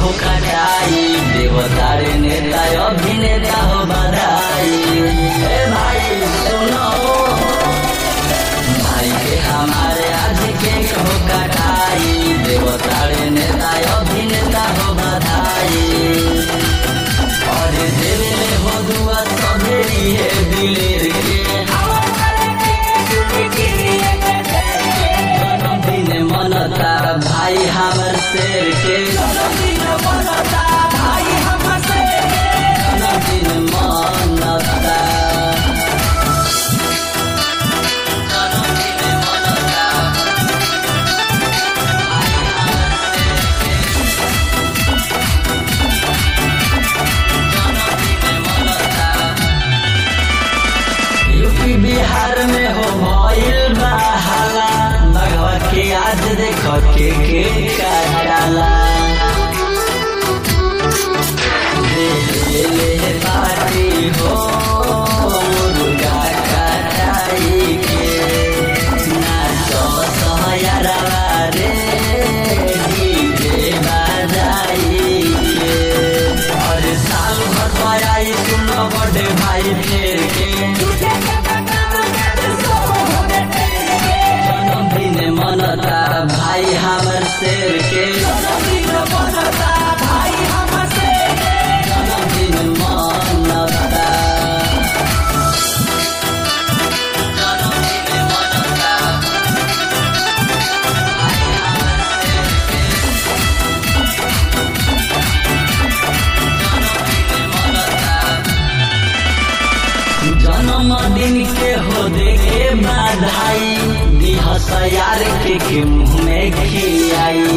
हो कटाई, देवतारे नेता अभिनेता हो बधाई। ए भाई सुनो, भाई के हमारे आज केक हो कटाई, देवतारे नेता अभिनेता हो बधाई। और देवे हो दुआ सबेरी है दिलेर के, जन्मदिन मनता भाई हमर शेर के, जन्मदिन मनता भाई हमर शेर के, जन्मदिन मनता। यूपी बिहार में हो भइल बा हाला, बघवा के आज देखो के काटाला। ले पार्टी हो मुर्गा कटाई के, नाचो सहयारवा रे डीजे बजाई के। और साल भर बजाई सुनो बड़े भाई फेर के, जन्मदिन मनता भाई हमर शेर के, जन्मदिन मनता भाई हमर शेर के, जन्मदिन मनता। जन्मदिन मनता भाई हमर शेर के, जन्मदिन के हो देखे बधाई, दिहस यार के मुँह में खियाई।